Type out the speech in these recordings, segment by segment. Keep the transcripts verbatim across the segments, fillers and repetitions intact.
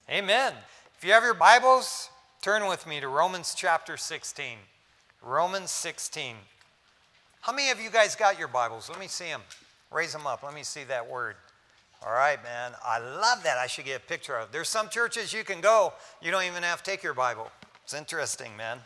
Amen. If you have your Bibles, turn with me to Romans chapter sixteen. Romans sixteen. How many of you guys got your Bibles? Let me see them. Raise them up. Let me see that word. All right, man. I love that. I should get a picture of it. There's some churches you can go, you don't even have to take your Bible. It's interesting, man.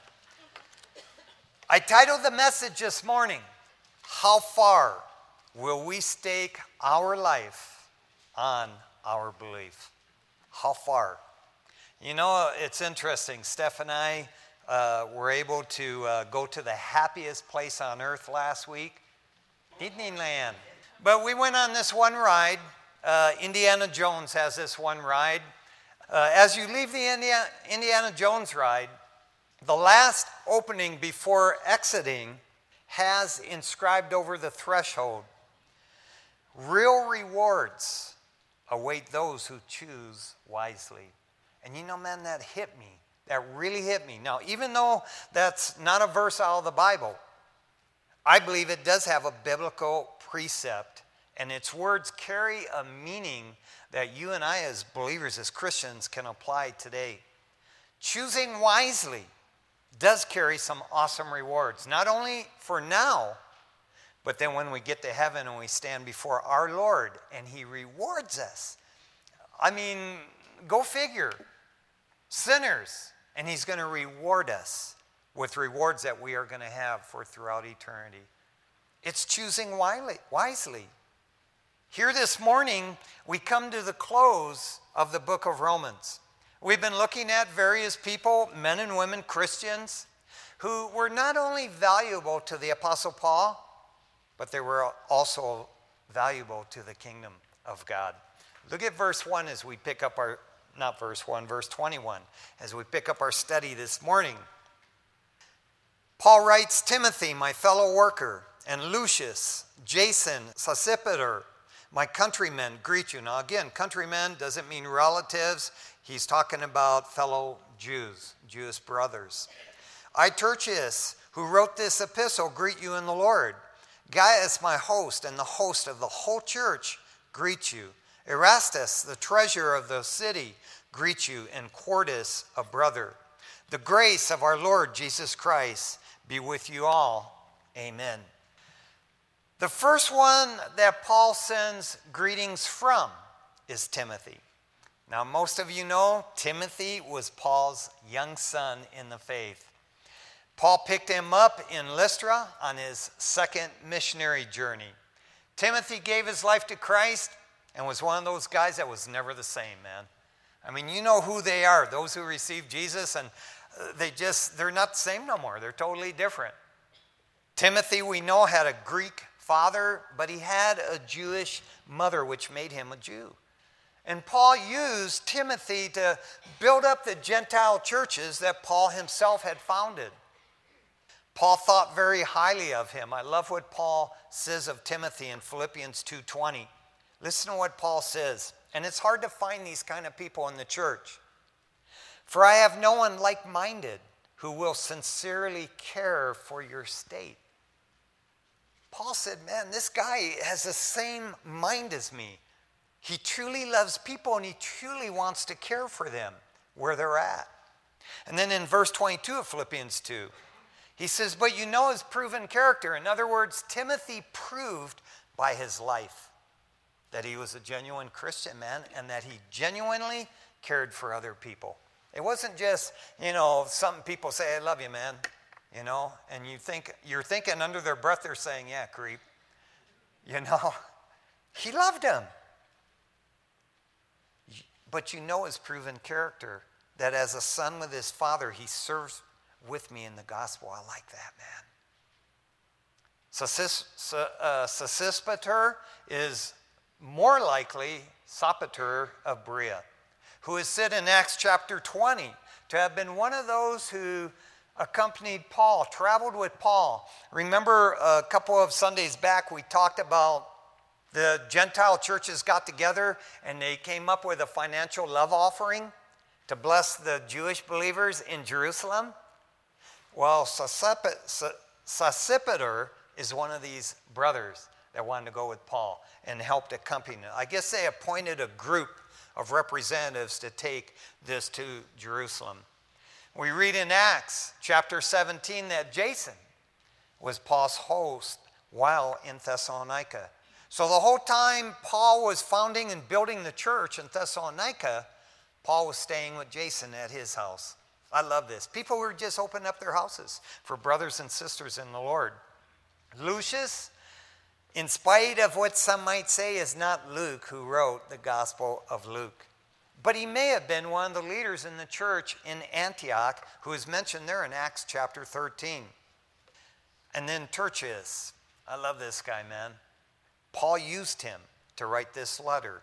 I titled the message this morning, How Far Will We Stake Our Life on Our Belief? How far? You know, it's interesting. Steph and I uh, were able to uh, go to the happiest place on earth last week, Disneyland. But we went on this one ride. Uh, Indiana Jones has this one ride. Uh, as you leave the Indiana, Indiana Jones ride, the last opening before exiting has inscribed over the threshold, real rewards await those who choose wisely. And you know, man, that hit me. That really hit me. Now, even though that's not a verse out of the Bible, I believe it does have a biblical precept, and its words carry a meaning that you and I as believers, as Christians, can apply today. Choosing wisely does carry some awesome rewards, not only for now, but then when we get to heaven and we stand before our Lord and He rewards us. I mean, go figure. Sinners, and He's going to reward us with rewards that we are going to have for throughout eternity. It's choosing wisely. Here this morning, we come to the close of the book of Romans. We've been looking at various people, men and women, Christians, who were not only valuable to the Apostle Paul, but they were also valuable to the kingdom of God. Look at verse one as we pick up our, not verse one, verse twenty-one, as we pick up our study this morning. Paul writes, Timothy, my fellow worker, and Lucius, Jason, Sosipater, my countrymen, greet you. Now again, countrymen doesn't mean relatives. He's talking about fellow Jews, Jewish brothers. I, Tertius, who wrote this epistle, greet you in the Lord. Gaius, my host, and the host of the whole church, greet you. Erastus, the treasurer of the city, greet you, and Quartus, a brother. The grace of our Lord Jesus Christ be with you all. Amen. The first one that Paul sends greetings from is Timothy. Now, most of you know Timothy was Paul's young son in the faith. Paul picked him up in Lystra on his second missionary journey. Timothy gave his life to Christ and was one of those guys that was never the same, man. I mean, you know who they are, those who received Jesus, and they just, they're not the same no more. They're totally different. Timothy, we know, had a Greek father, but he had a Jewish mother, which made him a Jew. And Paul used Timothy to build up the Gentile churches that Paul himself had founded. Paul thought very highly of him. I love what Paul says of Timothy in Philippians two twenty. Listen to what Paul says. And it's hard to find these kind of people in the church. For I have no one like-minded who will sincerely care for your state. Paul said, man, this guy has the same mind as me. He truly loves people and he truly wants to care for them where they're at. And then in verse twenty-two of Philippians two, he says, but you know his proven character. In other words, Timothy proved by his life that he was a genuine Christian, man, and that he genuinely cared for other people. It wasn't just, you know, some people say, I love you, man, you know, and you think, you're thinking under their breath, they're saying, yeah, creep. You know, he loved him. But you know his proven character, that as a son with his father, he serves with me in the gospel. I like that, man. Sosipater is more likely Sopater of Berea, who is said in Acts chapter twenty to have been one of those who accompanied Paul, traveled with Paul. Remember a couple of Sundays back we talked about the Gentile churches got together and they came up with a financial love offering to bless the Jewish believers in Jerusalem. Well, Sosipater is one of these brothers that wanted to go with Paul and helped accompany him. I guess they appointed a group of representatives to take this to Jerusalem. We read in Acts chapter seventeen that Jason was Paul's host while in Thessalonica. So the whole time Paul was founding and building the church in Thessalonica, Paul was staying with Jason at his house. I love this. People were just opening up their houses for brothers and sisters in the Lord. Lucius, in spite of what some might say, is not Luke who wrote the Gospel of Luke. But he may have been one of the leaders in the church in Antioch who is mentioned there in Acts chapter thirteen. And then Tertius. I love this guy, man. Paul used him to write this letter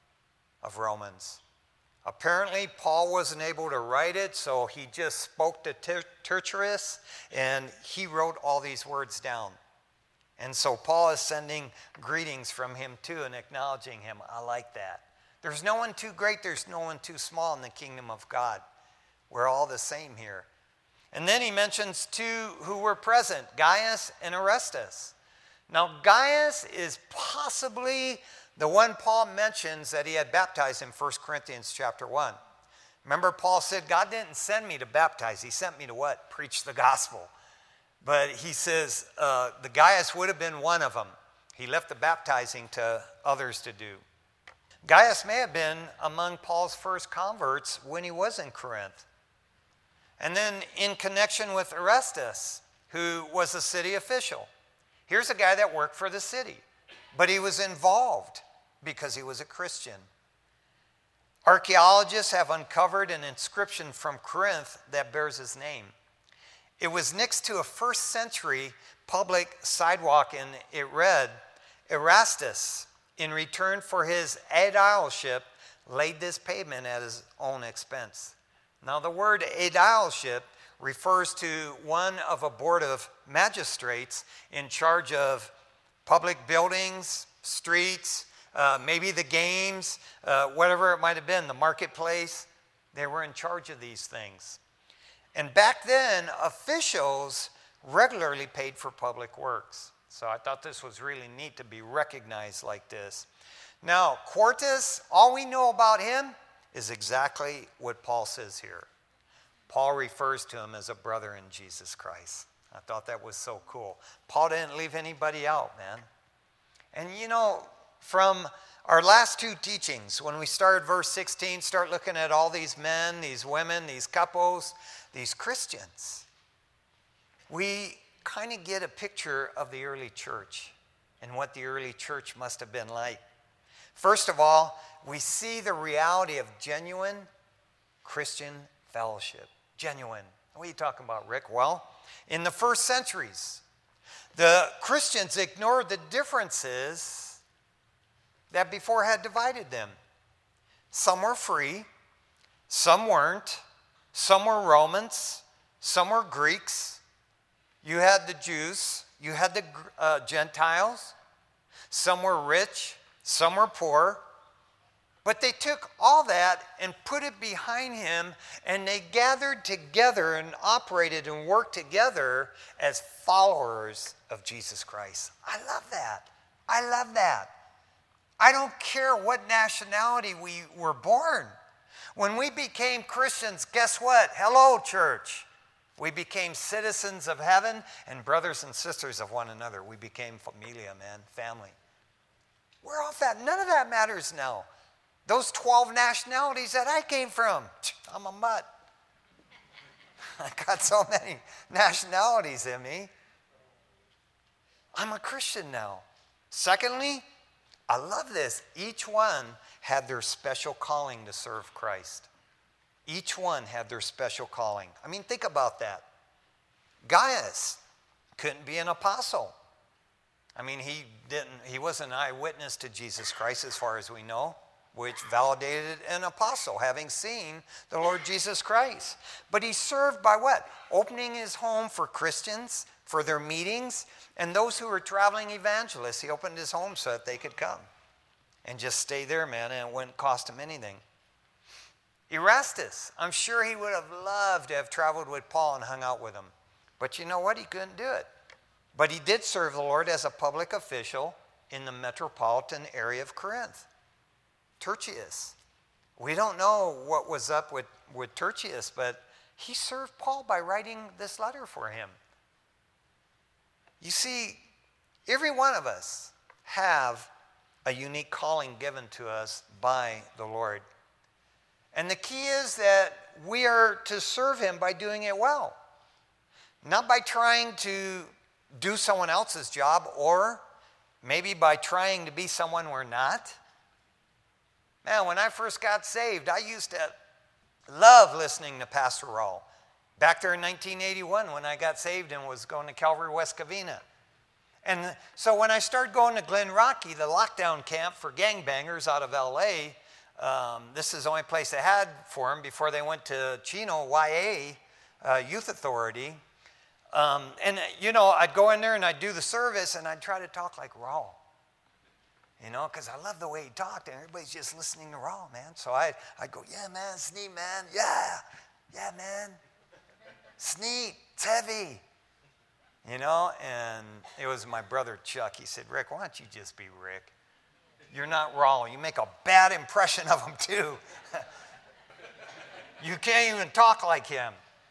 of Romans. Apparently, Paul wasn't able to write it, so he just spoke to Ter- Tertius, and he wrote all these words down. And so Paul is sending greetings from him too and acknowledging him. I like that. There's no one too great, there's no one too small in the kingdom of God. We're all the same here. And then he mentions two who were present, Gaius and Aristus. Now, Gaius is possibly the one Paul mentions that he had baptized in First Corinthians chapter one. Remember, Paul said, God didn't send me to baptize. He sent me to what? Preach the gospel. But he says uh, the Gaius would have been one of them. He left the baptizing to others to do. Gaius may have been among Paul's first converts when he was in Corinth. And then in connection with Aristus, who was a city official. Here's a guy that worked for the city, but he was involved because he was a Christian. Archaeologists have uncovered an inscription from Corinth that bears his name. It was next to a first century public sidewalk, and it read, Erastus, in return for his aedileship, laid this pavement at his own expense. Now the word aedileship refers to one of a board of magistrates in charge of public buildings, streets, uh, maybe the games, uh, whatever it might have been, the marketplace. They were in charge of these things. And back then, officials regularly paid for public works. So I thought this was really neat to be recognized like this. Now, Quartus, all we know about him is exactly what Paul says here. Paul refers to him as a brother in Jesus Christ. I thought that was so cool. Paul didn't leave anybody out, man. And you know, from our last two teachings, when we started verse sixteen, start looking at all these men, these women, these couples, these Christians, we kind of get a picture of the early church and what the early church must have been like. First of all, we see the reality of genuine Christian fellowship. Genuine. What are you talking about, Rick? Well, in the first centuries, the Christians ignored the differences that before had divided them. Some were free, some weren't, some were Romans, some were Greeks. You had the Jews, you had the uh, Gentiles, some were rich, some were poor. But they took all that and put it behind him, and they gathered together and operated and worked together as followers of Jesus Christ. I love that. I love that. I don't care what nationality we were born. When we became Christians, guess what? Hello, church. We became citizens of heaven and brothers and sisters of one another. We became familia, man, family. We're off that. None of that matters now. Those twelve nationalities that I came from, I'm a mutt. I got so many nationalities in me. I'm a Christian now. Secondly, I love this. Each one had their special calling to serve Christ. Each one had their special calling. I mean, think about that. Gaius couldn't be an apostle. I mean, he didn't. He wasn't an eyewitness to Jesus Christ as far as we know, which validated an apostle, having seen the Lord Jesus Christ. But he served by what? Opening his home for Christians, for their meetings, and those who were traveling evangelists. He opened his home so that they could come and just stay there, man, and it wouldn't cost him anything. Erastus, I'm sure he would have loved to have traveled with Paul and hung out with him. But you know what? He couldn't do it. But he did serve the Lord as a public official in the metropolitan area of Corinth. Tertius. We don't know what was up with, with Tertius, but he served Paul by writing this letter for him. You see, every one of us have a unique calling given to us by the Lord. And the key is that we are to serve him by doing it well. Not by trying to do someone else's job, or maybe by trying to be someone we're not. Man, when I first got saved, I used to love listening to Pastor Raul. Back there in nineteen eighty-one when I got saved and was going to Calvary West Covina. And so when I started going to Glen Rocky, the lockdown camp for gangbangers out of L A, um, this is the only place they had for them before they went to Chino Y A uh, Youth Authority. Um, and, you know, I'd go in there and I'd do the service and I'd try to talk like Raul. You know, because I love the way he talked and everybody's just listening to Raul, man. So I'd, I'd go, yeah, man, it's neat, man. Yeah, yeah, man. It's neat. It's heavy. You know, and it was my brother Chuck. He said, Rick, why don't you just be Rick? You're not Raul. You make a bad impression of him, too. You can't even talk like him.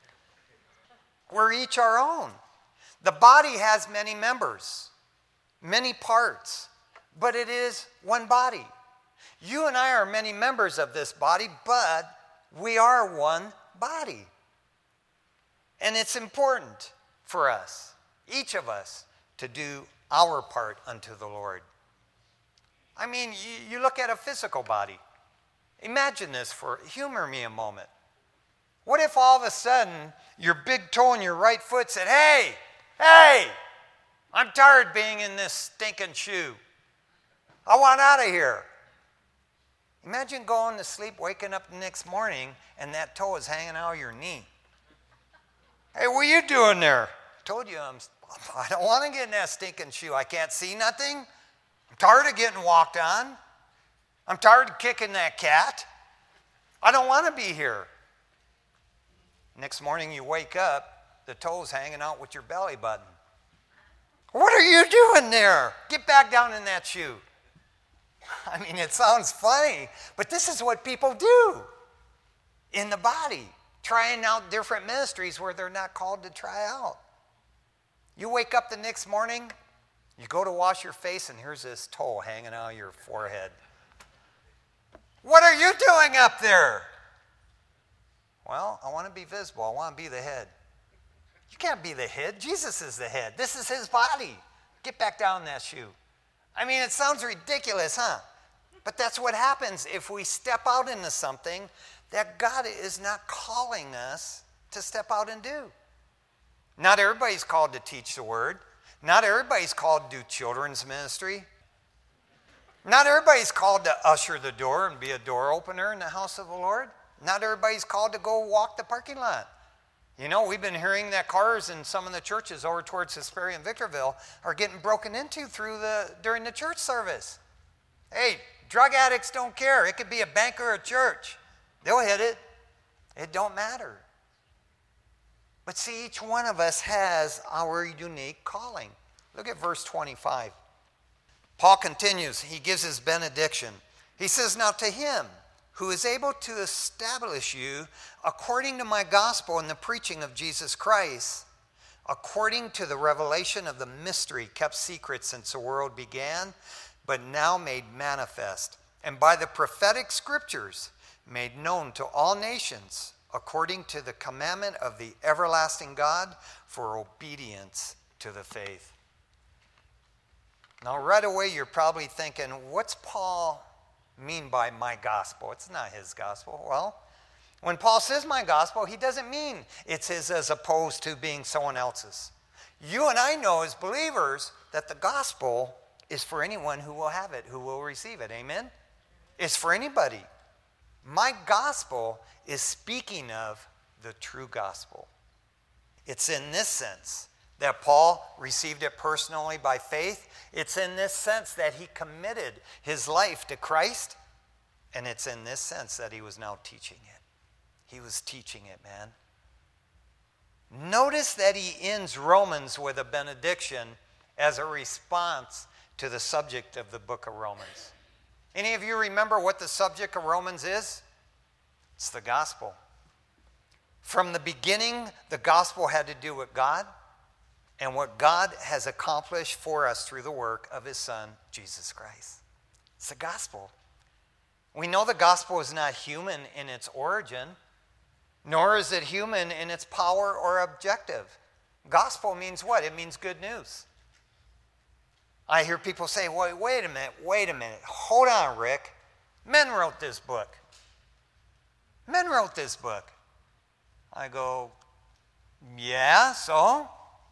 We're each our own. The body has many members, many parts, but it is one body. You and I are many members of this body, but we are one body. And it's important for us, each of us, to do our part unto the Lord. I mean, you, you look at a physical body. Imagine this for, humor me a moment. What if all of a sudden your big toe in your right foot said, hey, hey, I'm tired being in this stinking shoe. I want out of here. Imagine going to sleep, waking up the next morning, and that toe is hanging out of your knee. Hey, what are you doing there? I told you I'm, I don't want to get in that stinking shoe. I can't see nothing. I'm tired of getting walked on. I'm tired of kicking that cat. I don't want to be here. Next morning you wake up, the toe's hanging out with your belly button. What are you doing there? Get back down in that shoe. I mean, it sounds funny, but this is what people do in the body, trying out different ministries where they're not called to try out. You wake up the next morning, you go to wash your face, and here's this toe hanging out of your forehead. What are you doing up there? Well, I want to be visible. I want to be the head. You can't be the head. Jesus is the head. This is his body. Get back down in that shoe. I mean, it sounds ridiculous, huh? But that's what happens if we step out into something that God is not calling us to step out and do. Not everybody's called to teach the word. Not everybody's called to do children's ministry. Not everybody's called to usher the door and be a door opener in the house of the Lord. Not everybody's called to go walk the parking lot. You know, we've been hearing that cars in some of the churches over towards Hesperia and Victorville are getting broken into through the during the church service. Hey, drug addicts don't care. It could be a bank or a church. They'll hit it. It don't matter. But see, each one of us has our unique calling. Look at verse twenty-five. Paul continues. He gives his benediction. He says, now to him who is able to establish you according to my gospel and the preaching of Jesus Christ, according to the revelation of the mystery kept secret since the world began, but now made manifest, and by the prophetic scriptures made known to all nations, according to the commandment of the everlasting God, for obedience to the faith. Now, right away, you're probably thinking, what's Paul mean by my gospel? It's not his gospel. Well, when Paul says my gospel, he doesn't mean it's his as opposed to being someone else's. You and I know as believers that the gospel is for anyone who will have it, who will receive it. Amen? It's for anybody. My gospel is speaking of the true gospel. It's in this sense that Paul received it personally by faith. It's in this sense that he committed his life to Christ. And it's in this sense that he was now teaching it. He was teaching it, man. Notice that he ends Romans with a benediction as a response to the subject of the book of Romans. Any of you remember what the subject of Romans is? It's the gospel. From the beginning, the gospel had to do with God and what God has accomplished for us through the work of his Son, Jesus Christ. It's the gospel. We know the gospel is not human in its origin, nor is it human in its power or objective. Gospel means what? It means good news. I hear people say, wait, wait a minute, wait a minute. Hold on, Rick. Men wrote this book. Men wrote this book. I go, yeah, so?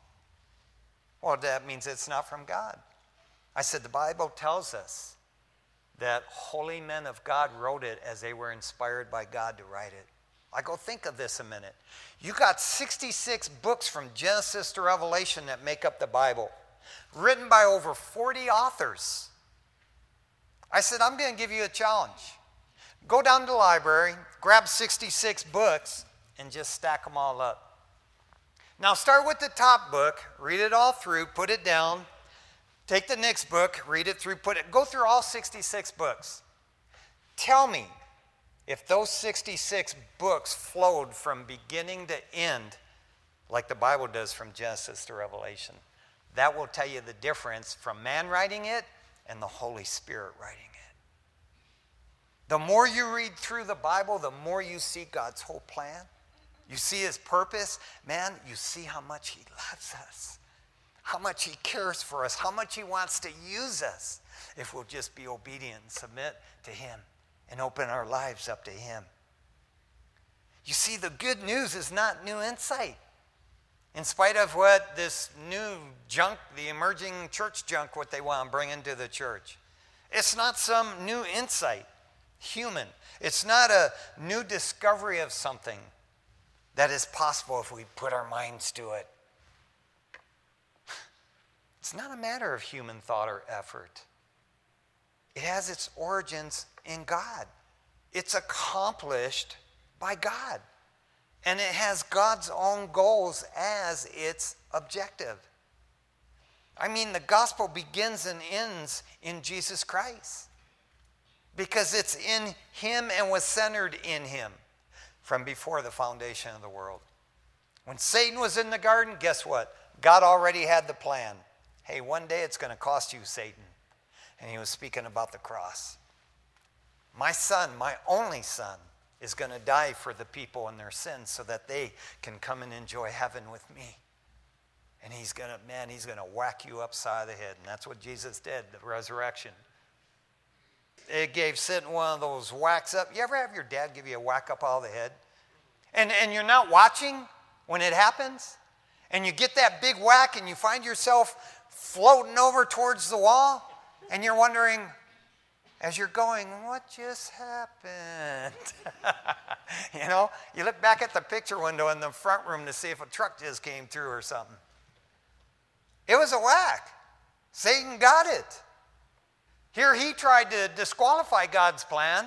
Well, that means it's not from God. I said, the Bible tells us that holy men of God wrote it as they were inspired by God to write it. I go, think of this a minute. You got sixty-six books from Genesis to Revelation that make up the Bible, written by over forty authors. I said, I'm going to give you a challenge. Go down to the library, grab sixty-six books, and just stack them all up. Now start with the top book, read it all through, put it down. Take the next book, read it through, put it, go through all sixty-six books. Tell me if those sixty-six books flowed from beginning to end like the Bible does from Genesis to Revelation. That will tell you the difference from man writing it and the Holy Spirit writing it. The more you read through the Bible, the more you see God's whole plan. You see his purpose. Man, you see how much he loves us, how much he cares for us, how much he wants to use us if we'll just be obedient and submit to him and open our lives up to him. You see, the good news is not new insight. In spite of what this new junk, the emerging church junk, what they want to bring into the church. It's not some new insight, human. It's not a new discovery of something that is possible if we put our minds to it. It's not a matter of human thought or effort. It has its origins in God. It's accomplished by God. And it has God's own goals as its objective. I mean, the gospel begins and ends in Jesus Christ. Because it's in him and was centered in him from before the foundation of the world. When Satan was in the garden, guess what? God already had the plan. Hey, one day it's going to cost you, Satan. And he was speaking about the cross. My son, my only son, is going to die for the people and their sins so that they can come and enjoy heaven with me. And he's going to, man, he's going to whack you upside the head. And that's what Jesus did, the resurrection. It gave Satan one of those whacks up. You ever have your dad give you a whack up all the head? And, and you're not watching when it happens? And you get that big whack and you find yourself floating over towards the wall? And you're wondering, as you're going, what just happened? You know, you look back at the picture window in the front room to see if a truck just came through or something. It was a whack. Satan got it. Here he tried to disqualify God's plan,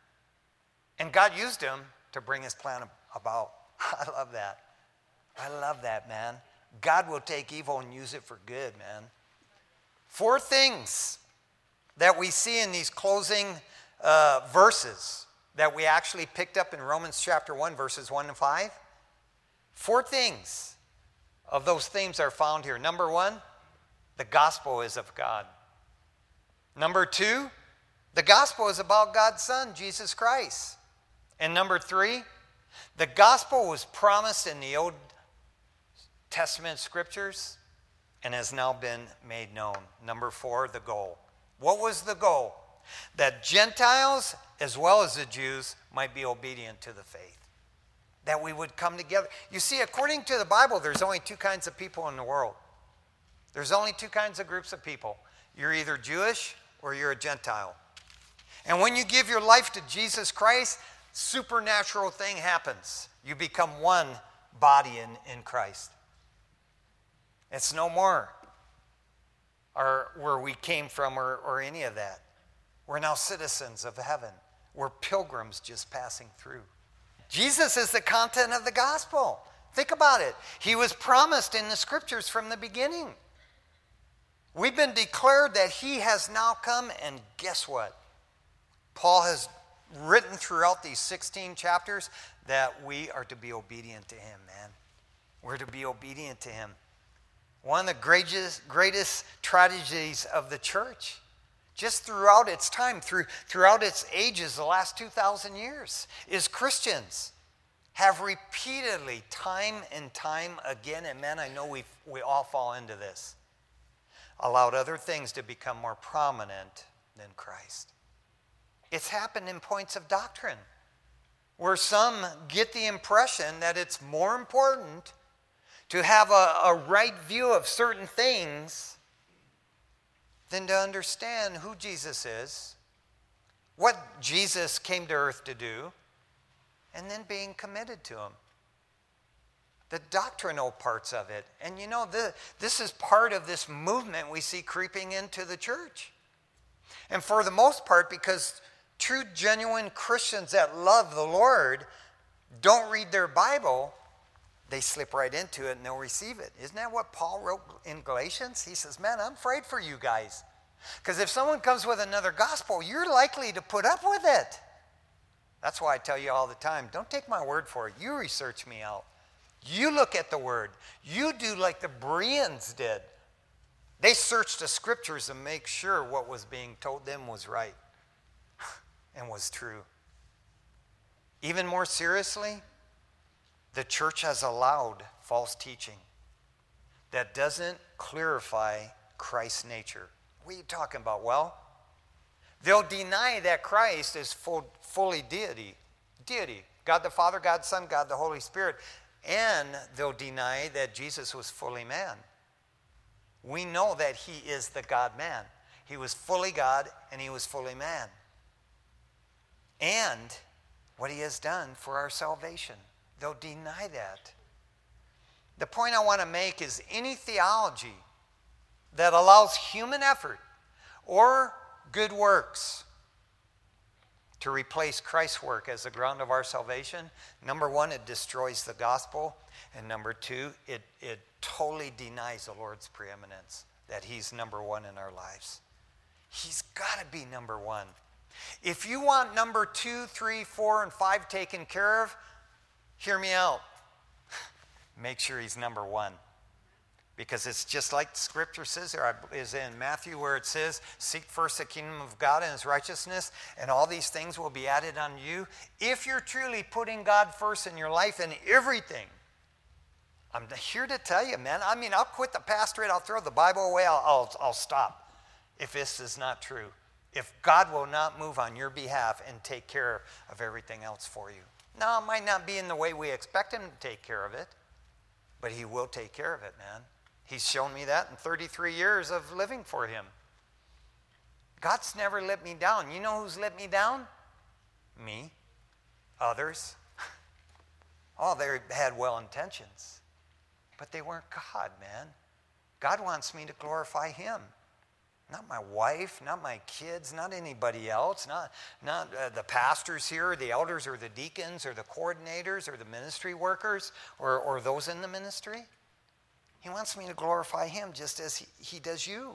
and God used him to bring his plan about. I love that. I love that, man. God will take evil and use it for good, man. Four things that we see in these closing uh, verses that we actually picked up in Romans chapter one, verses one and five. Four things of those themes are found here. Number one, the gospel is of God. Number two, the gospel is about God's Son, Jesus Christ. And number three, the gospel was promised in the Old Testament scriptures and has now been made known. Number four, the goal. What was the goal? That Gentiles as well as the Jews might be obedient to the faith. That we would come together. You see, according to the Bible, there's only two kinds of people in the world. There's only two kinds of groups of people. You're either Jewish or you're a Gentile. And when you give your life to Jesus Christ, supernatural thing happens. You become one body in, in Christ. It's no more or where we came from or, or any of that. We're now citizens of heaven. We're pilgrims just passing through. Jesus is the content of the gospel. Think about it. He was promised in the scriptures from the beginning. We've been declared that he has now come, and guess what? Paul has written throughout these sixteen chapters that we are to be obedient to him, man. We're to be obedient to him. One of the greatest, greatest tragedies of the church, just throughout its time, through, throughout its ages, the last two thousand years, is Christians have repeatedly, time and time again, and man, I know we we all fall into this, allowed other things to become more prominent than Christ. It's happened in points of doctrine, where some get the impression that it's more important to have a, a right view of certain things than to understand who Jesus is, what Jesus came to earth to do, and then being committed to him. The doctrinal parts of it. And you know, the, this is part of this movement we see creeping into the church. And for the most part, because true, genuine Christians that love the Lord don't read their Bible, they slip right into it and they'll receive it. Isn't that what Paul wrote in Galatians? He says, man, I'm afraid for you guys. Because if someone comes with another gospel, you're likely to put up with it. That's why I tell you all the time, don't take my word for it. You research me out. You look at the word. You do like the Bereans did. They searched the scriptures to make sure what was being told them was right and was true. Even more seriously, the church has allowed false teaching that doesn't clarify Christ's nature. What are you talking about? Well, they'll deny that Christ is full, fully deity. Deity. God the Father, God the Son, God the Holy Spirit. And they'll deny that Jesus was fully man. We know that he is the God-man. He was fully God and he was fully man. And what he has done for our salvation. They'll deny that. The point I want to make is any theology that allows human effort or good works to replace Christ's work as the ground of our salvation, number one, it destroys the gospel. And number two, it, it totally denies the Lord's preeminence, that he's number one in our lives. He's got to be number one. If you want number two, three, four, and five taken care of, hear me out. Make sure he's number one. Because it's just like Scripture says there, is in Matthew where it says, seek first the kingdom of God and his righteousness, and all these things will be added on you. If you're truly putting God first in your life and everything, I'm here to tell you, man, I mean, I'll quit the pastorate, I'll throw the Bible away, I'll, I'll, I'll stop if this is not true. If God will not move on your behalf and take care of everything else for you. Now, it might not be in the way we expect him to take care of it, but he will take care of it, man. He's shown me that in thirty-three years of living for him. God's never let me down. You know who's let me down? Me. Others. Oh, they had well intentions. But they weren't God, man. God wants me to glorify him. Not my wife, not my kids, not anybody else, not, not uh, the pastors here, or the elders, or the deacons, or the coordinators, or the ministry workers, or, or those in the ministry. He wants me to glorify him just as he, he does you.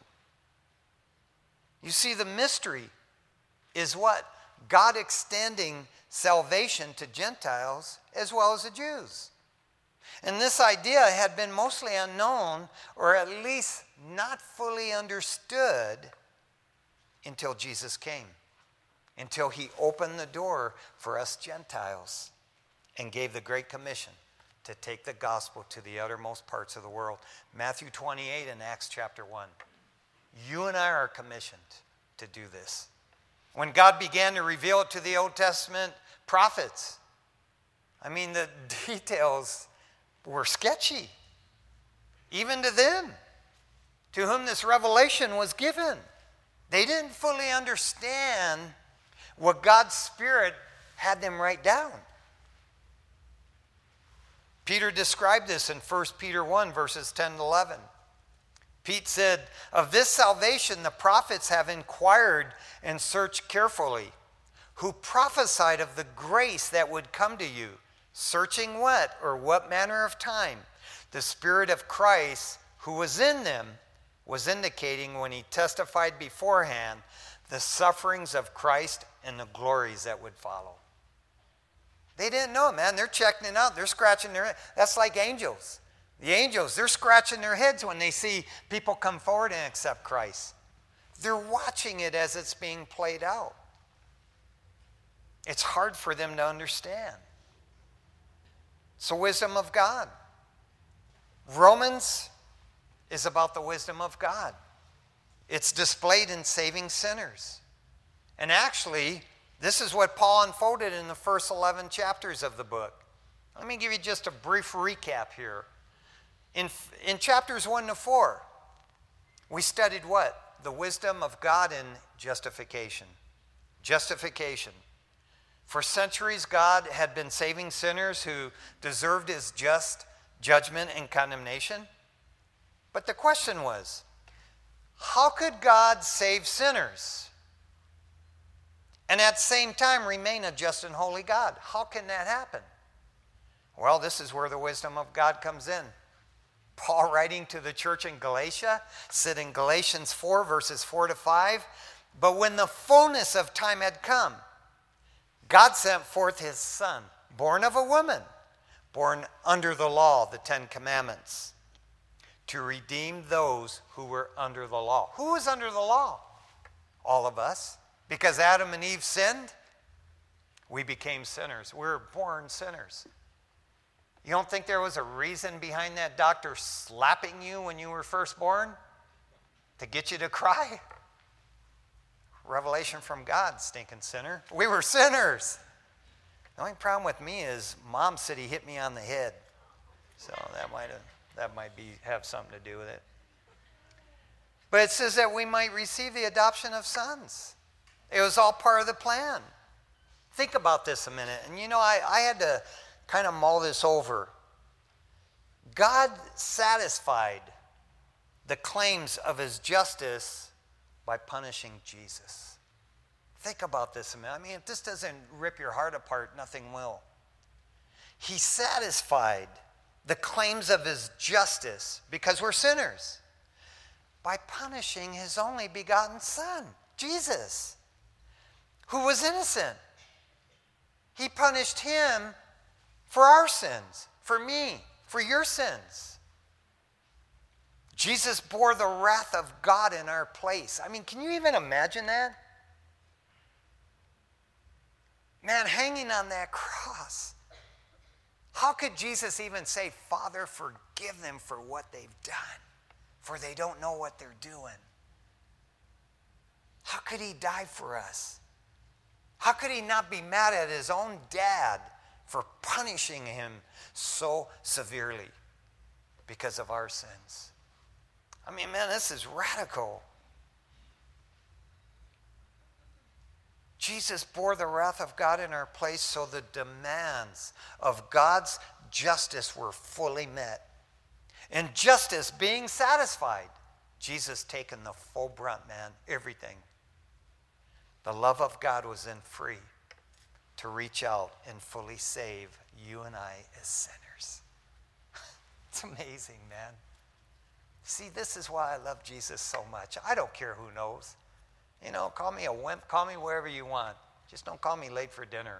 You see, the mystery is what? God extending salvation to Gentiles as well as the Jews. And this idea had been mostly unknown, or at least not fully understood, until Jesus came. Until he opened the door for us Gentiles and gave the Great Commission to take the gospel to the uttermost parts of the world. Matthew twenty-eight and Acts chapter one. You and I are commissioned to do this. When God began to reveal it to the Old Testament prophets, I mean, the details were sketchy, even to them, to whom this revelation was given. They didn't fully understand what God's Spirit had them write down. Peter described this in First Peter one, verses ten and eleven. Pete said, of this salvation the prophets have inquired and searched carefully, who prophesied of the grace that would come to you, searching what or what manner of time the Spirit of Christ who was in them was indicating when he testified beforehand the sufferings of Christ and the glories that would follow. They didn't know, man. They're checking it out. They're scratching their head. That's like angels. The angels, they're scratching their heads when they see people come forward and accept Christ. They're watching it as it's being played out. It's hard for them to understand. It's the wisdom of God. Romans is about the wisdom of God. It's displayed in saving sinners. And actually, this is what Paul unfolded in the first eleven chapters of the book. Let me give you just a brief recap here. In, in chapters one to four, we studied what? The wisdom of God in justification. Justification. For centuries, God had been saving sinners who deserved his just judgment and condemnation. But the question was, how could God save sinners and at the same time remain a just and holy God? How can that happen? Well, this is where the wisdom of God comes in. Paul, writing to the church in Galatia, said in Galatians four, verses four to five, "But when the fullness of time had come, God sent forth his Son, born of a woman, born under the law, the Ten Commandments, to redeem those who were under the law." Who was under the law? All of us. Because Adam and Eve sinned, we became sinners. We were born sinners. You don't think there was a reason behind that doctor slapping you when you were first born? To get you to cry? Revelation from God, stinking sinner. We were sinners. The only problem with me is Mom said he hit me on the head. So that might have, that might be have something to do with it. But it says that we might receive the adoption of sons. It was all part of the plan. Think about this a minute. And you know, I, I had to kind of mull this over. God satisfied the claims of his justice by punishing Jesus. Think about this a minute. I mean, if this doesn't rip your heart apart, nothing will. He satisfied the claims of his justice, because we're sinners, by punishing his only begotten Son, Jesus, who was innocent. He punished him for our sins, for me, for your sins. Jesus bore the wrath of God in our place. I mean, can you even imagine that? Man, hanging on that cross. How could Jesus even say, "Father, forgive them for what they've done, for they don't know what they're doing"? How could he die for us? How could he not be mad at his own dad for punishing him so severely because of our sins? I mean, man, this is radical. Jesus bore the wrath of God in our place so the demands of God's justice were fully met. And justice being satisfied, Jesus taken the full brunt, man, everything. The love of God was in free to reach out and fully save you and I as sinners. It's amazing, man. See, this is why I love Jesus so much. I don't care who knows. You know, call me a wimp, call me wherever you want. Just don't call me late for dinner.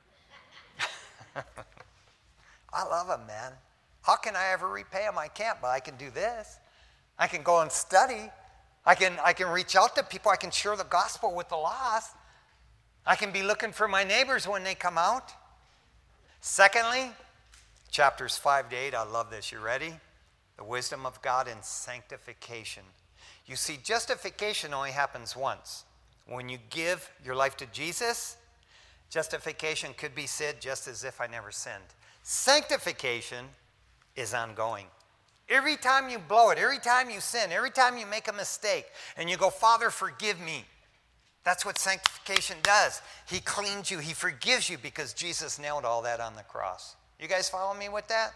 I love him, man. How can I ever repay him? I can't, but I can do this. I can go and study. I can, I can reach out to people. I can share the gospel with the lost. I can be looking for my neighbors when they come out. Secondly, chapters five to eight, I love this. You ready? The wisdom of God in sanctification. You see, justification only happens once. When you give your life to Jesus, justification could be said just as if I never sinned. Sanctification is ongoing. Every time you blow it, every time you sin, every time you make a mistake, and you go, "Father, forgive me." That's what sanctification does. He cleans you. He forgives you because Jesus nailed all that on the cross. You guys follow me with that?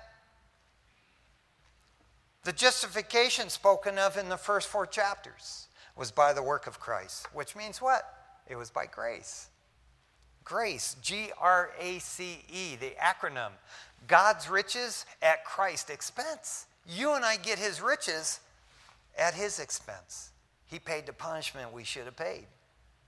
The justification spoken of in the first four chapters was by the work of Christ, which means what? It was by grace. Grace, G R A C E, the acronym. God's riches at Christ's expense. You and I get his riches at his expense. He paid the punishment we should have paid.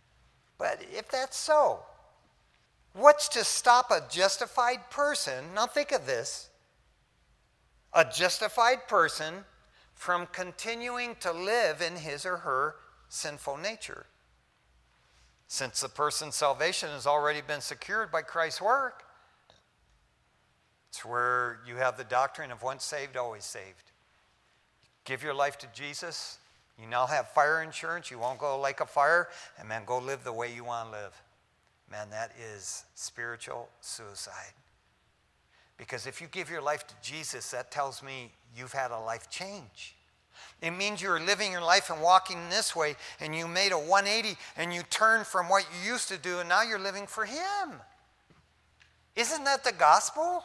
But if that's so, what's to stop a justified person, now think of this, a justified person from continuing to live in his or her sinful nature? Since the person's salvation has already been secured by Christ's work, it's where you have the doctrine of once saved, always saved. Give your life to Jesus. You now have fire insurance. You won't go like a fire. And man, go live the way you want to live. Man, that is spiritual suicide. Because if you give your life to Jesus, that tells me you've had a life change. It means you're living your life and walking this way, and you made a one eighty, and you turned from what you used to do, and now you're living for Him. Isn't that the gospel?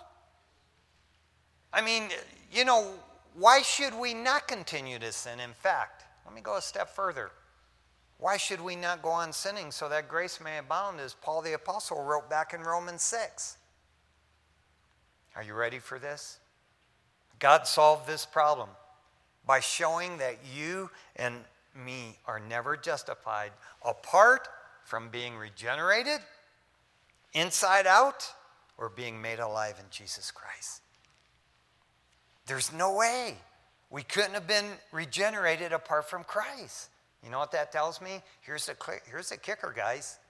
I mean, you know, why should we not continue to sin? In fact, let me go a step further. Why should we not go on sinning so that grace may abound, as Paul the Apostle wrote back in Romans six? Are you ready for this? God solved this problem by showing that you and me are never justified apart from being regenerated, inside out, or being made alive in Jesus Christ. There's no way we couldn't have been regenerated apart from Christ. You know what that tells me? Here's the, here's the kicker, guys.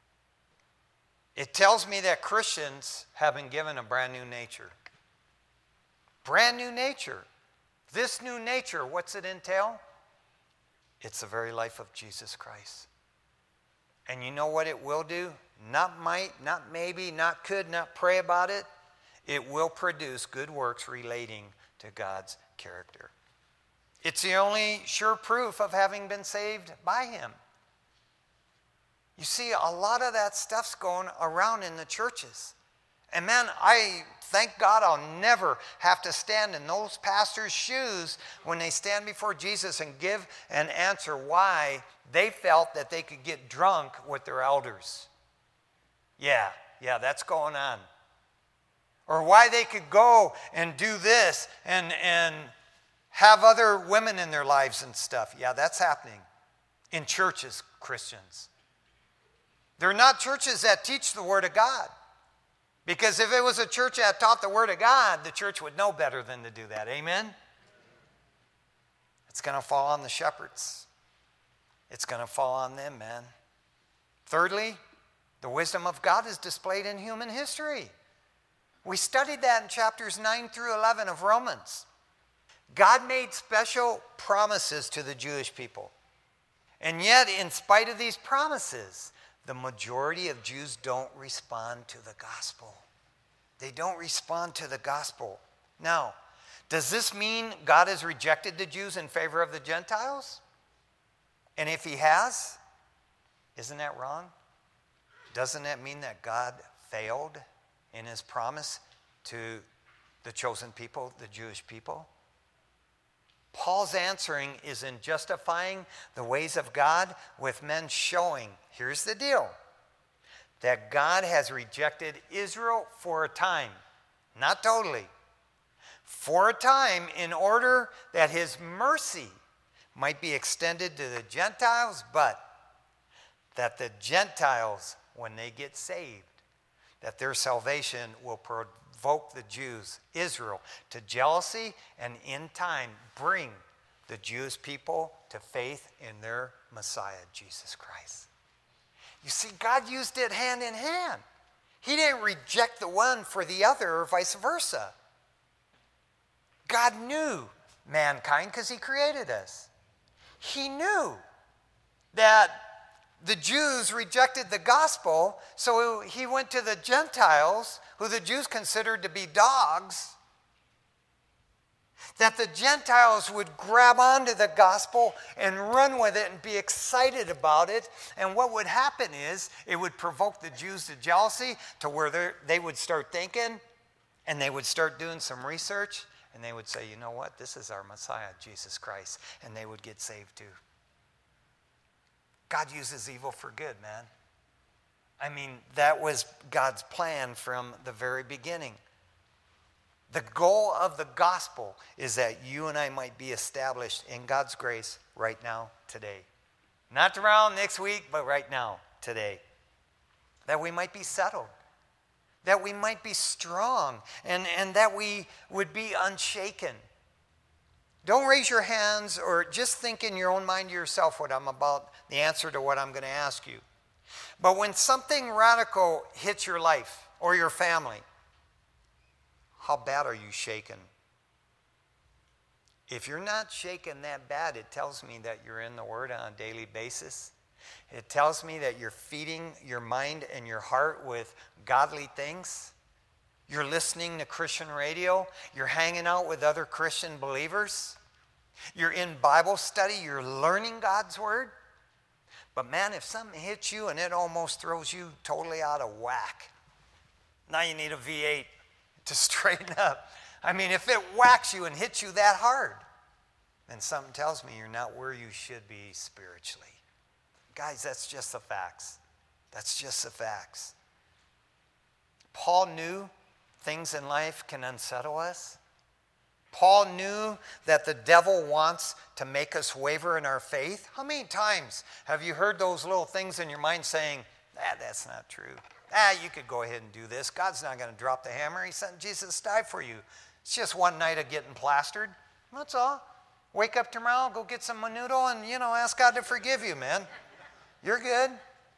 It tells me that Christians have been given a brand new nature. Brand new nature. This new nature, what's it entail? It's the very life of Jesus Christ. And you know what it will do? Not might, not maybe, not could, not pray about it. It will produce good works relating to God's character. It's the only sure proof of having been saved by Him. You see, a lot of that stuff's going around in the churches. And man, I thank God I'll never have to stand in those pastors' shoes when they stand before Jesus and give an answer why they felt that they could get drunk with their elders. Yeah, yeah, that's going on. Or why they could go and do this and, and have other women in their lives and stuff. Yeah, that's happening in churches, Christians. They're not churches that teach the Word of God. Because if it was a church that taught the Word of God, the church would know better than to do that. Amen? It's going to fall on the shepherds. It's going to fall on them, man. Thirdly, the wisdom of God is displayed in human history. We studied that in chapters nine through eleven of Romans. God made special promises to the Jewish people. And yet, in spite of these promises, the majority of Jews don't respond to the gospel. They don't respond to the gospel. Now, does this mean God has rejected the Jews in favor of the Gentiles? And if He has, isn't that wrong? Doesn't that mean that God failed in His promise to the chosen people, the Jewish people? Paul's answering is in justifying the ways of God with men showing, here's the deal, that God has rejected Israel for a time, not totally, for a time in order that His mercy might be extended to the Gentiles, but that the Gentiles, when they get saved, that their salvation will provoke the Jews, Israel, to jealousy and in time bring the Jewish people to faith in their Messiah, Jesus Christ. You see, God used it hand in hand. He didn't reject the one for the other or vice versa. God knew mankind because He created us. He knew that the Jews rejected the gospel, so He went to the Gentiles, who the Jews considered to be dogs, that the Gentiles would grab onto the gospel and run with it and be excited about it. And what would happen is it would provoke the Jews to jealousy to where they would start thinking and they would start doing some research and they would say, you know what, this is our Messiah, Jesus Christ. And they would get saved too. God uses evil for good, man. I mean, that was God's plan from the very beginning. The goal of the gospel is that you and I might be established in God's grace right now, today. Not around next week, but right now, today. That we might be settled. That we might be strong. And, and that we would be unshaken. Don't raise your hands or just think in your own mind to yourself what I'm about, the answer to what I'm going to ask you. But when something radical hits your life or your family, how bad are you shaken? If you're not shaken that bad, it tells me that you're in the Word on a daily basis. It tells me that you're feeding your mind and your heart with godly things. You're listening to Christian radio. You're hanging out with other Christian believers. You're in Bible study. You're learning God's Word. But man, if something hits you and it almost throws you totally out of whack, now you need a V eight to straighten up. I mean, if it whacks you and hits you that hard, then something tells me you're not where you should be spiritually. Guys, that's just the facts. That's just the facts. Paul knew things in life can unsettle us. Paul knew that the devil wants to make us waver in our faith. How many times have you heard those little things in your mind saying, ah, that's not true. Ah, you could go ahead and do this. God's not going to drop the hammer. He sent Jesus to die for you. It's just one night of getting plastered. That's all. Wake up tomorrow, go get some menudo, and, you know, ask God to forgive you, man. You're good.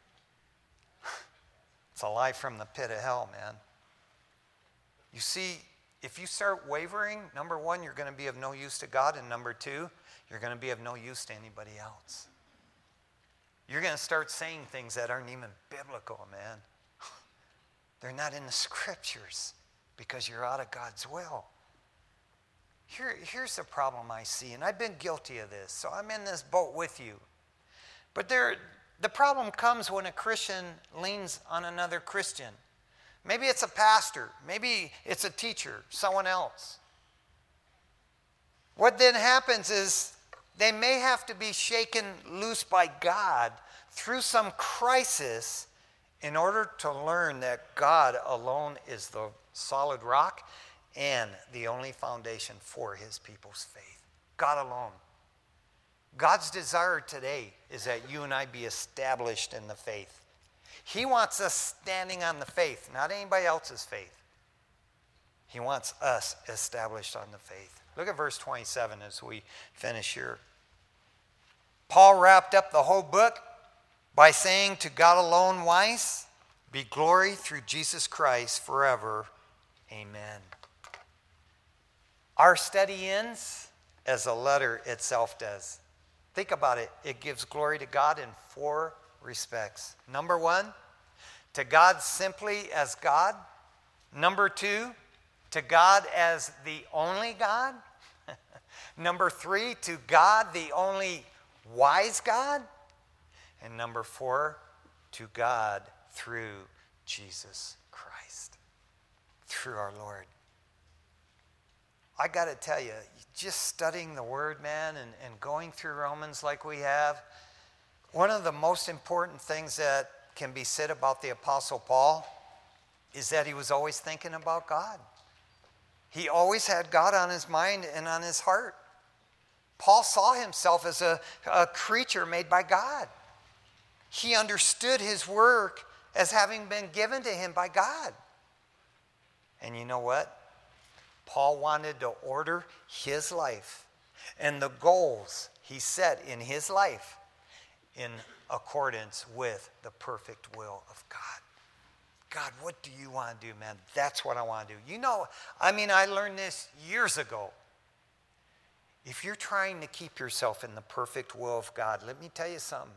It's a lie from the pit of hell, man. You see, if you start wavering, number one, you're going to be of no use to God, and number two, you're going to be of no use to anybody else. You're going to start saying things that aren't even biblical, man. They're not in the scriptures because you're out of God's will. Here, here's the problem I see, and I've been guilty of this, so I'm in this boat with you. But there, the problem comes when a Christian leans on another Christian. Maybe it's a pastor. Maybe it's a teacher, someone else. What then happens is they may have to be shaken loose by God through some crisis in order to learn that God alone is the solid rock and the only foundation for his people's faith. God alone. God's desire today is that you and I be established in the faith. He wants us standing on the faith, not anybody else's faith. He wants us established on the faith. Look at verse twenty-seven as we finish here. Paul wrapped up the whole book by saying, to God alone wise, be glory through Jesus Christ forever. Amen. Our study ends as the letter itself does. Think about it. It gives glory to God in four respects. Number one, to God simply as God. Number two, to God as the only God. Number three, to God the only wise God. And number four, to God through Jesus Christ, through our Lord. I got to tell you, just studying the Word, man, and, and going through Romans like we have, one of the most important things that can be said about the Apostle Paul is that he was always thinking about God. He always had God on his mind and on his heart. Paul saw himself as a, a creature made by God. He understood his work as having been given to him by God. And you know what? Paul wanted to order his life and the goals he set in his life in accordance with the perfect will of God. God, what do you want to do, man? That's what I want to do. You know, I mean, I learned this years ago. If you're trying to keep yourself in the perfect will of God, let me tell you something.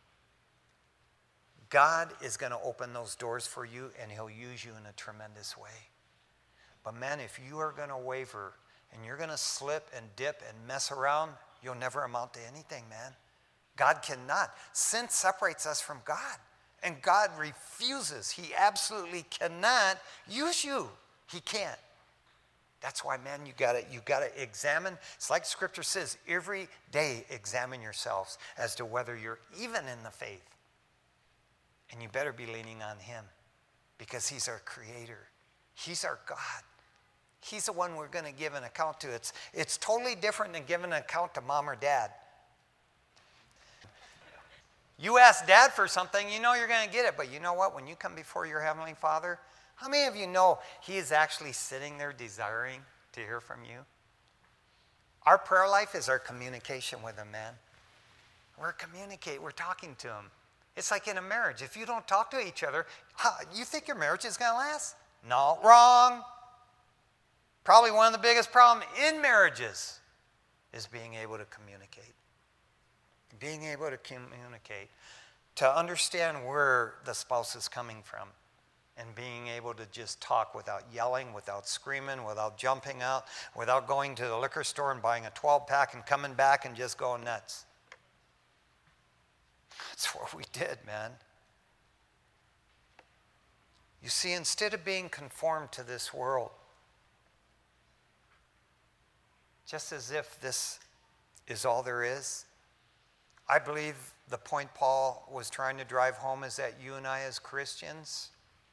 God is going to open those doors for you, and he'll use you in a tremendous way. But man, if you are going to waver and you're going to slip and dip and mess around, you'll never amount to anything, man. God cannot. Sin separates us from God, and God refuses. He absolutely cannot use you. He can't. That's why, man, you got to you got to examine. It's like Scripture says, every day examine yourselves as to whether you're even in the faith. And you better be leaning on him because he's our creator. He's our God. He's the one we're going to give an account to. It's, it's totally different than giving an account to mom or dad. You ask dad for something, you know you're going to get it. But you know what? When you come before your Heavenly Father, how many of you know He is actually sitting there desiring to hear from you? Our prayer life is our communication with Him, man. We're communicating. We're talking to Him. It's like in a marriage. If you don't talk to each other, how, you think your marriage is going to last? No, wrong. Probably one of the biggest problems in marriages is being able to communicate. Being able to communicate, to understand where the spouse is coming from, and being able to just talk without yelling, without screaming, without jumping out, without going to the liquor store and buying a twelve pack and coming back and just going nuts. That's what we did, man. You see, instead of being conformed to this world, just as if this is all there is, I believe the point Paul was trying to drive home is that you and I as Christians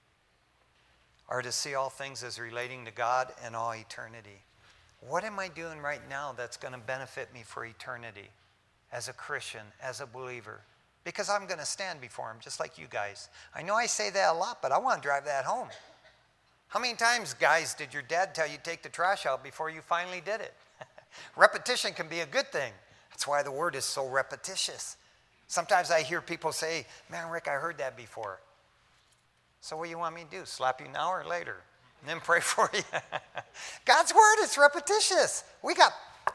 are to see all things as relating to God and all eternity. What am I doing right now that's going to benefit me for eternity as a Christian, as a believer? Because I'm going to stand before Him just like you guys. I know I say that a lot, but I want to drive that home. How many times, guys, did your dad tell you to take the trash out before you finally did it? Repetition can be a good thing. That's why the word is so repetitious. Sometimes I hear people say, man, Rick, I heard that before. So what do you want me to do? Slap you now or later? And then pray for you? God's word is repetitious. We got,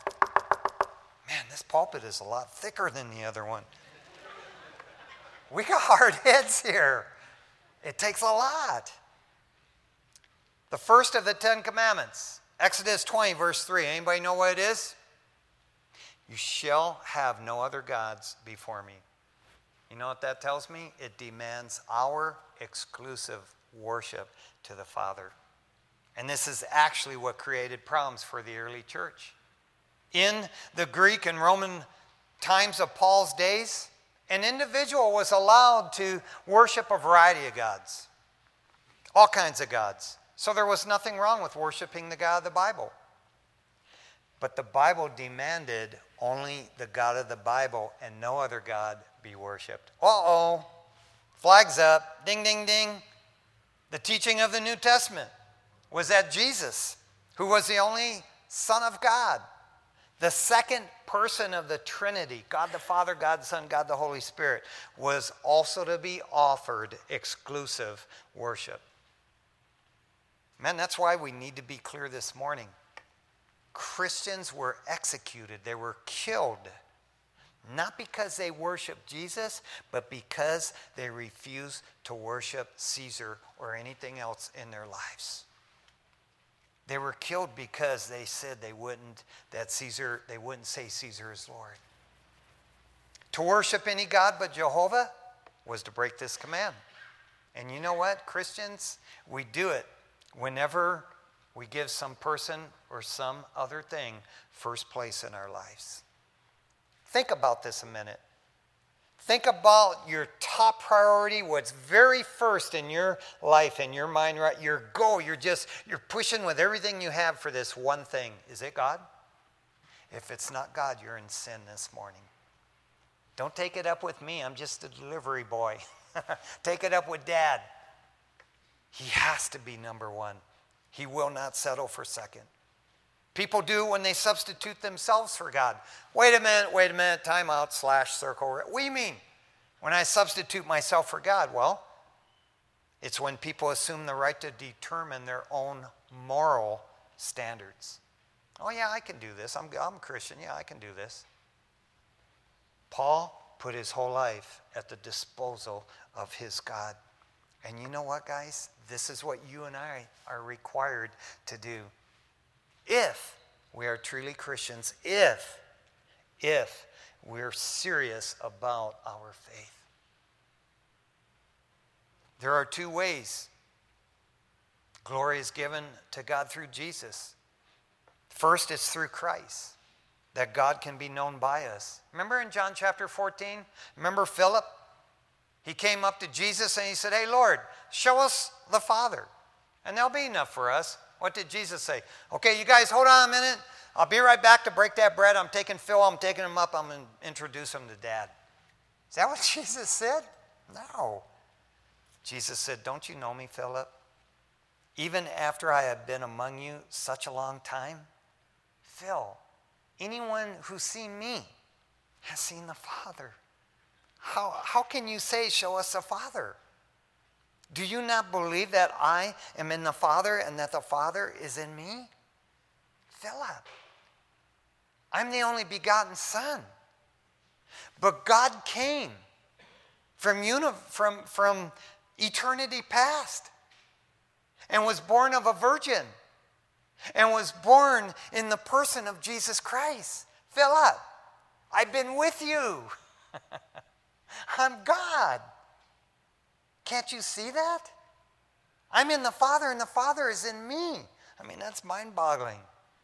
man, this pulpit is a lot thicker than the other one. We got hard heads here. It takes a lot. The first of the Ten Commandments, Exodus twenty, verse three. Anybody know what it is? You shall have no other gods before me. You know what that tells me? It demands our exclusive worship to the Father. And this is actually what created problems for the early church. In the Greek and Roman times of Paul's days, an individual was allowed to worship a variety of gods. All kinds of gods. So there was nothing wrong with worshiping the God of the Bible. But the Bible demanded only the God of the Bible and no other God be worshipped. Uh-oh. Flags up. Ding, ding, ding. The teaching of the New Testament was that Jesus, who was the only Son of God, the second person of the Trinity, God the Father, God the Son, God the Holy Spirit, was also to be offered exclusive worship. Man, that's why we need to be clear this morning. Christians were executed. They were killed. Not because they worshiped Jesus, but because they refused to worship Caesar or anything else in their lives. They were killed because they said they wouldn't, that Caesar, they wouldn't say Caesar is Lord. To worship any God but Jehovah was to break this command. And you know what, Christians? We do it whenever we give some person or some other thing first place in our lives. Think about this a minute. Think about your top priority, what's very first in your life, in your mind, right? Your goal, you're just, you're pushing with everything you have for this one thing. Is it God? If it's not God, you're in sin this morning. Don't take it up with me. I'm just a delivery boy. Take it up with Dad. He has to be number one. He will not settle for second. People do when they substitute themselves for God. Wait a minute, wait a minute, time out, slash, circle. What do you mean? When I substitute myself for God? Well, it's when people assume the right to determine their own moral standards. Oh yeah, I can do this. I'm, I'm a Christian. Yeah, I can do this. Paul put his whole life at the disposal of his God. And you know what, guys? This is what you and I are required to do. If we are truly Christians, if, if we're serious about our faith. There are two ways glory is given to God through Jesus. First, it's through Christ, that God can be known by us. Remember in John chapter fourteen? Remember Philip? He came up to Jesus and he said, hey, Lord, show us the Father, and there'll be enough for us. What did Jesus say? Okay, you guys hold on a minute. I'll be right back to break that bread. I'm taking Phil, I'm taking him up, I'm going to introduce him to Dad. Is that what Jesus said? No. Jesus said, don't you know me, Philip? Even after I have been among you such a long time? Phil, anyone who's seen me has seen the Father. How, how can you say, show us the Father? Do you not believe that I am in the Father and that the Father is in me? Philip, I'm the only begotten Son. But God came from, uni- from, from eternity past and was born of a virgin and was born in the person of Jesus Christ. Philip, I've been with you. I'm God. Can't you see that? I'm in the Father and the Father is in me. I mean, that's mind-boggling.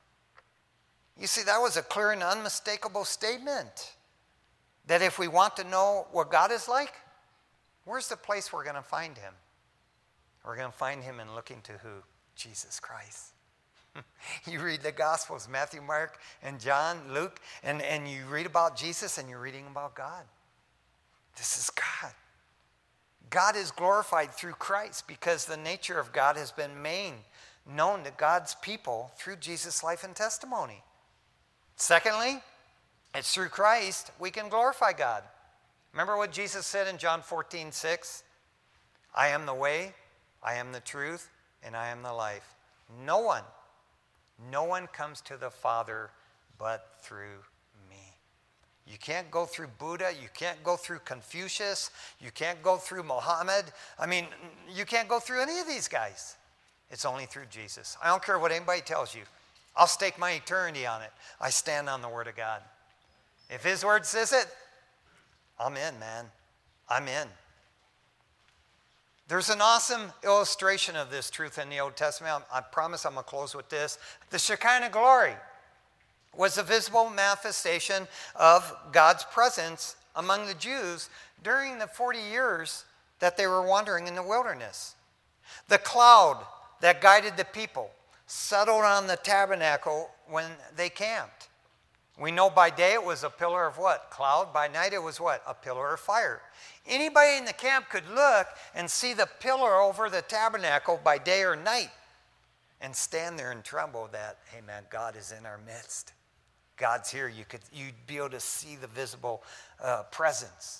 You see, that was a clear and unmistakable statement. That if we want to know what God is like, where's the place we're going to find him? We're going to find him in looking to who? Jesus Christ. You read the Gospels, Matthew, Mark, and John, Luke, and, and you read about Jesus and you're reading about God. This is God. God is glorified through Christ because the nature of God has been made known to God's people through Jesus' life and testimony. Secondly, it's through Christ we can glorify God. Remember what Jesus said in John fourteen six? I am the way, I am the truth, and I am the life. No one, no one comes to the Father but through me. You can't go through Buddha, you can't go through Confucius, you can't go through Muhammad. I mean, you can't go through any of these guys. It's only through Jesus. I don't care what anybody tells you. I'll stake my eternity on it. I stand on the Word of God. If his word says it, I'm in, man. I'm in. There's an awesome illustration of this truth in the Old Testament. I promise I'm going to close with this. The Shekinah glory was a visible manifestation of God's presence among the Jews during the forty years that they were wandering in the wilderness. The cloud that guided the people settled on the tabernacle when they camped. We know by day it was a pillar of what? Cloud. By night it was what? A pillar of fire. Anybody in the camp could look and see the pillar over the tabernacle by day or night and stand there and tremble that, hey man, God is in our midst. God's here. You could, you'd be able to see the visible uh, presence.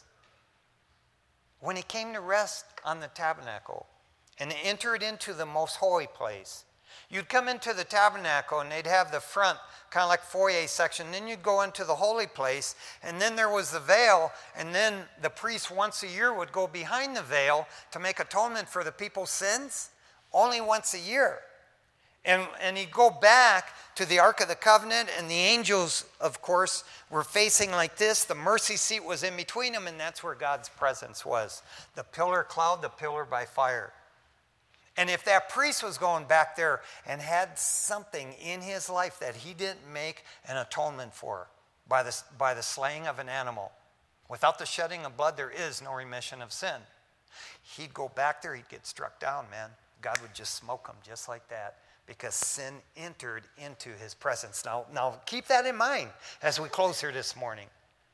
When he came to rest on the tabernacle and entered into the most holy place, you'd come into the tabernacle and they'd have the front, kind of like foyer section. Then you'd go into the holy place, and then there was the veil, and then the priest once a year would go behind the veil to make atonement for the people's sins, only once a year. And, and he'd go back to the Ark of the Covenant, and the angels, of course, were facing like this. The mercy seat was in between them, and that's where God's presence was. The pillar cloud, the pillar by fire. And if that priest was going back there and had something in his life that he didn't make an atonement for by the, by the slaying of an animal, without the shedding of blood, there is no remission of sin. He'd go back there, he'd get struck down, man. God would just smoke him just like that because sin entered into his presence. Now, now keep that in mind as we close here this morning.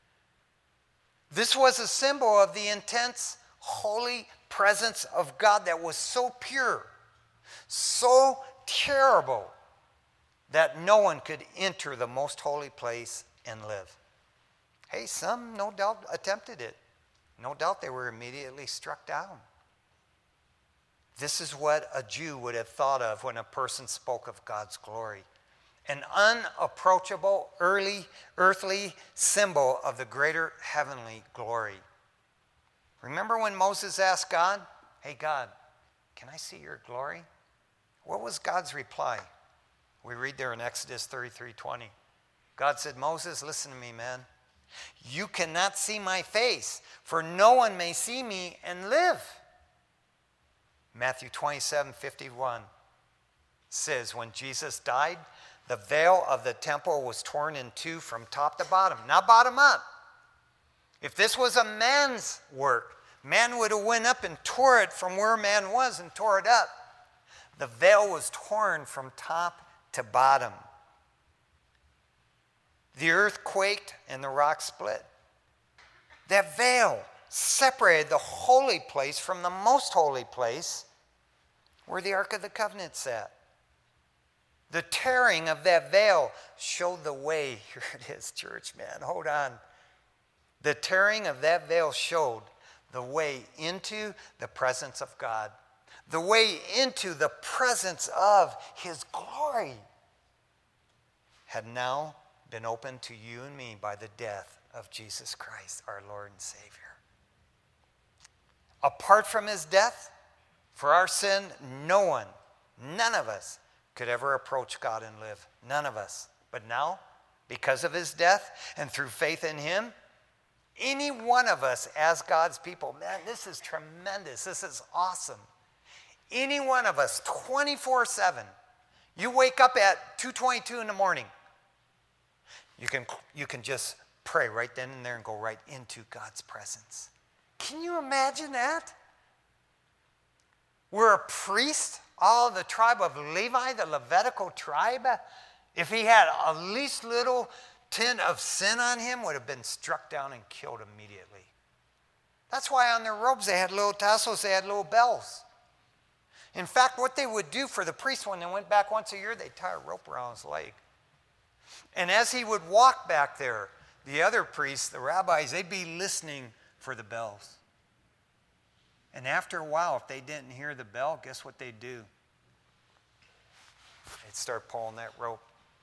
This was a symbol of the intense, holy presence of God that was so pure, so terrible, that no one could enter the most holy place and live. Hey, some no doubt attempted it. No doubt they were immediately struck down. This is what a Jew would have thought of when a person spoke of God's glory. An unapproachable, early, earthly symbol of the greater heavenly glory. Remember when Moses asked God, hey God, can I see your glory? What was God's reply? We read there in Exodus thirty-three twenty. God said, Moses, listen to me, man. You cannot see my face, for no one may see me and live. Matthew twenty-seven fifty-one says, when Jesus died, the veil of the temple was torn in two from top to bottom, not bottom up. If this was a man's work, man would have went up and tore it from where man was and tore it up. The veil was torn from top to bottom. The earth quaked and the rock split. That veil separated the holy place from the most holy place where the Ark of the Covenant sat. The tearing of that veil showed the way. Here it is, church, man. Hold on. The tearing of that veil showed the way into the presence of God, the way into the presence of his glory had now been opened to you and me by the death of Jesus Christ, our Lord and Savior. Apart from his death, for our sin, no one, none of us could ever approach God and live. None of us. But now, because of his death and through faith in him, any one of us as God's people, man, this is tremendous. This is awesome. Any one of us, twenty-four seven, you wake up at two twenty-two in the morning, you can, you can just pray right then and there and go right into God's presence. Can you imagine that? We're a priest, all the tribe of Levi, the Levitical tribe. If he had a least little tint of sin on him, would have been struck down and killed immediately. That's why on their robes they had little tassels, they had little bells. In fact, what they would do for the priest when they went back once a year, they'd tie a rope around his leg. And as he would walk back there, the other priests, the rabbis, they'd be listening for the bells. And after a while, if they didn't hear the bell, guess what they'd do? They'd start pulling that rope.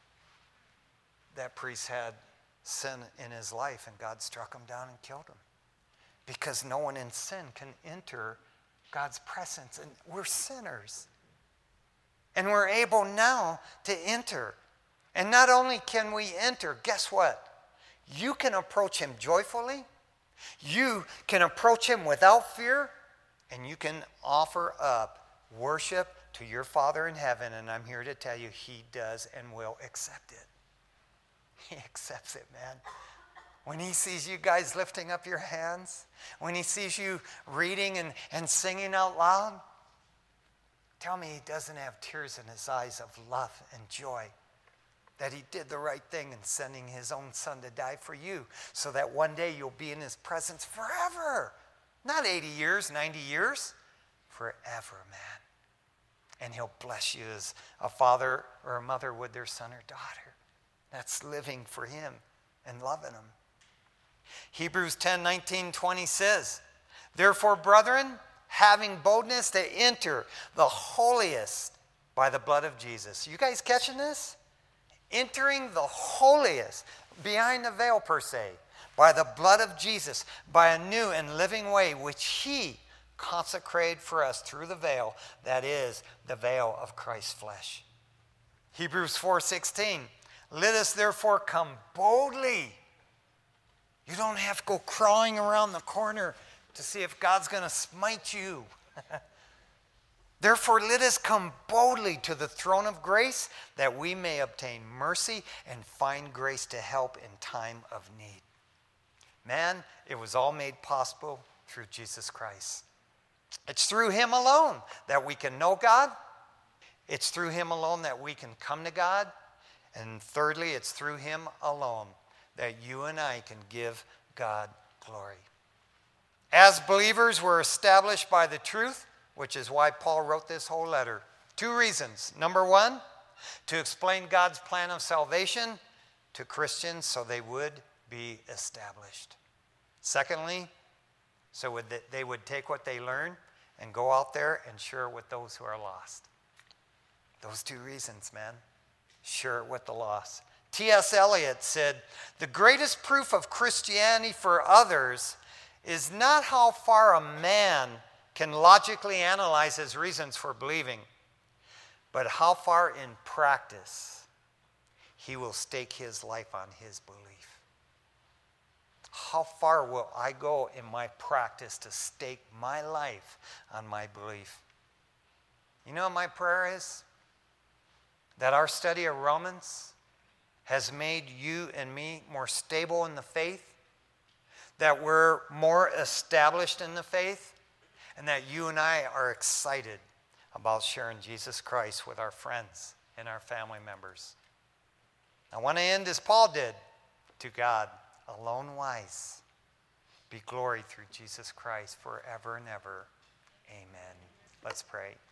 That priest had sin in his life, and God struck him down and killed him. Because no one in sin can enter God's presence. And we're sinners. And we're able now to enter. And not only can we enter, guess what? You can approach him joyfully. You can approach him without fear. And you can offer up worship to your Father in heaven. And I'm here to tell you, he does and will accept it. He accepts it, man. When he sees you guys lifting up your hands, when he sees you reading and, and singing out loud, tell me he doesn't have tears in his eyes of love and joy that he did the right thing in sending his own son to die for you so that one day you'll be in his presence forever. Not eighty years, ninety years, forever, man. And he'll bless you as a father or a mother would their son or daughter. That's living for him and loving him. Hebrews ten, nineteen, twenty says, therefore, brethren, having boldness to enter the holiest by the blood of Jesus. You guys catching this? Entering the holiest, behind the veil per se, by the blood of Jesus, by a new and living way which he consecrated for us through the veil, that is, the veil of Christ's flesh. Hebrews four sixteen, let us therefore come boldly. You don't have to go crawling around the corner to see if God's going to smite you. Therefore, let us come boldly to the throne of grace that we may obtain mercy and find grace to help in time of need. Man, it was all made possible through Jesus Christ. It's through him alone that we can know God. It's through him alone that we can come to God. And thirdly, it's through him alone that you and I can give God glory. As believers, we're established by the truth, which is why Paul wrote this whole letter. Two reasons. Number one, to explain God's plan of salvation to Christians so they would be established. Secondly, so they would take what they learn and go out there and share it with those who are lost. Those two reasons, man. Share it with the lost. T S Eliot said, the greatest proof of Christianity for others is not how far a man can logically analyze his reasons for believing, but how far in practice he will stake his life on his belief. How far will I go in my practice to stake my life on my belief? You know what my prayer is? That our study of Romans has made you and me more stable in the faith, that we're more established in the faith, and that you and I are excited about sharing Jesus Christ with our friends and our family members. I want to end as Paul did, to God alone wise. be glory through Jesus Christ forever and ever. Amen. Let's pray.